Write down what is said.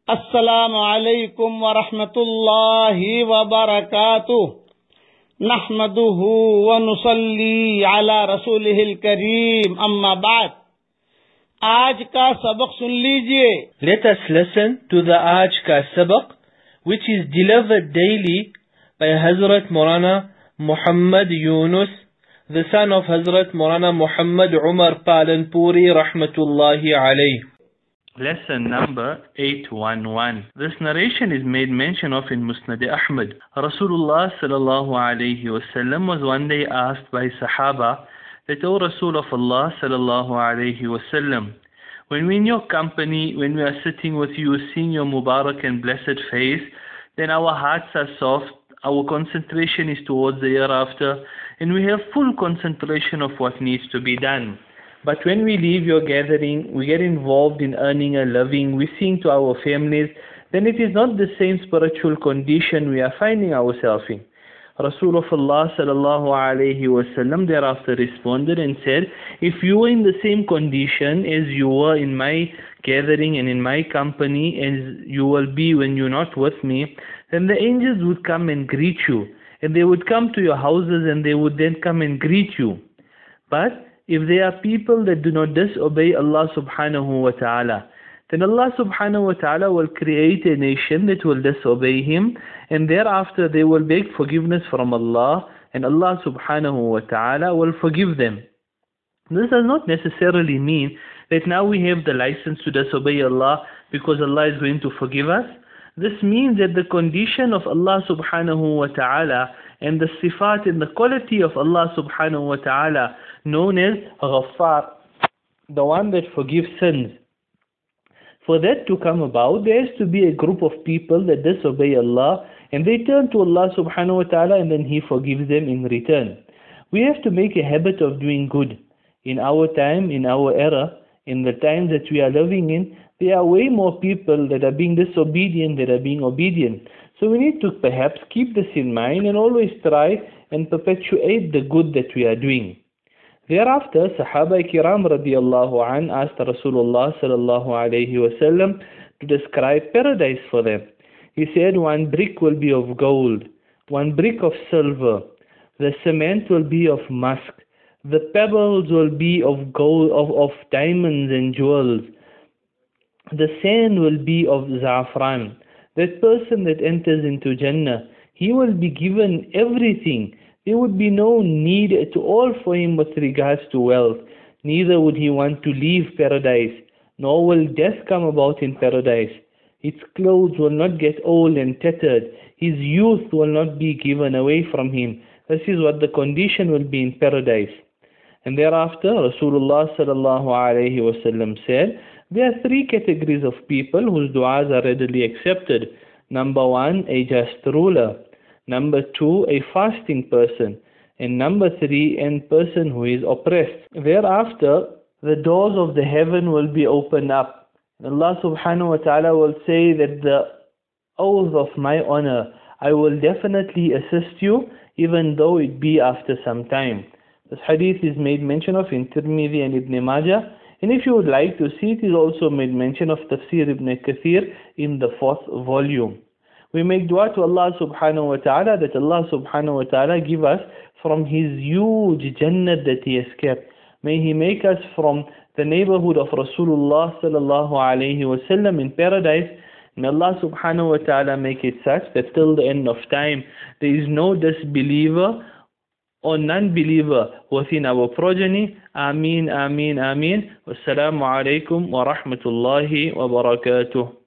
अस्सलामु अलैकुम व रहमतुल्लाहि व बरकातुह। नहमदुहु व नुसल्ली अला रसूलिहिल करीम, अम्मा बाद। आज का सबक सुन लीजिए। Let us listen to the Aaj Ka Sabaq, which is delivered daily by Hazrat Maulana Muhammad Yunus, the son of Hazrat Maulana Muhammad Umar Palanpuri Rahmatullahi alayh. Lesson number 811. This narration is made mention of in Musnad Ahmad. Rasulullah sallallahu alayhi wasallam was one day asked by Sahaba that, O Rasul of Allah sallallahu alayhi wasallam, when we're in your company, when we are sitting with you, seeing your Mubarak and blessed face, then our hearts are soft, our concentration is towards the hereafter, and we have full concentration of what needs to be done. But when we leave your gathering, we get involved in earning a living, we sing to our families, then it is not the same spiritual condition we are finding ourselves in. Rasulullah sallallahu alayhi wasallam thereafter responded and said, if you were in the same condition as you were in my gathering and in my company as you will be when you're not with me, then the angels would come and greet you, and they would come to your houses and they would then come and greet you. But if there are people that do not disobey Allah subhanahu wa ta'ala, then Allah subhanahu wa ta'ala will create a nation that will disobey Him, and thereafter they will beg forgiveness from Allah, and Allah subhanahu wa ta'ala will forgive them. This does not necessarily mean that now we have the license to disobey Allah because Allah is going to forgive us. This means that the condition of Allah subhanahu wa ta'ala and the sifat and the quality of Allah subhanahu wa ta'ala known as Ghaffar, the one that forgives sins. For that to come about, there has to be a group of people that disobey Allah and they turn to Allah subhanahu wa ta'ala and then He forgives them in return. We have to make a habit of doing good. In our time, in our era, in the times that we are living in, there are way more people that are being disobedient than are being obedient. So we need to perhaps keep this in mind and always try and perpetuate the good that we are doing. Thereafter, Sahaba Kiram radiallahu an asked Rasulullah sallallahu alayhi wasallam to describe paradise for them. He said, one brick will be of gold, one brick of silver, the cement will be of musk, the pebbles will be of gold, of diamonds and jewels, the sand will be of za'afran. That person that enters into Jannah, he will be given everything. There would be no need at all for him with regards to wealth. Neither would he want to leave paradise, nor will death come about in paradise. His clothes will not get old and tattered. His youth will not be given away from him. This is what the condition will be in paradise. And thereafter, Rasulullah sallallahu alayhi wasallam said, there are three categories of people whose du'as are readily accepted. Number one, a just ruler. Number two, a fasting person. And number three, a person who is oppressed. Thereafter, the doors of the heaven will be opened up. Allah subhanahu wa ta'ala will say that the oath of my honor, I will definitely assist you, even though it be after some time. This hadith is made mention of in Tirmidhi and Ibn Majah. And if you would like to see, it is also made mention of Tafsir Ibn Kathir in the 4th volume. We make dua to Allah subhanahu wa ta'ala that Allah subhanahu wa ta'ala give us from His huge Jannat that He has kept. May He make us from the neighborhood of Rasulullah sallallahu alayhi wasallam in paradise. May Allah subhanahu wa ta'ala make it such that till the end of time there is no disbeliever or non-believer within our progeny. Ameen, ameen, ameen. Wassalamu alaikum wa rahmatullahi wa barakatuh.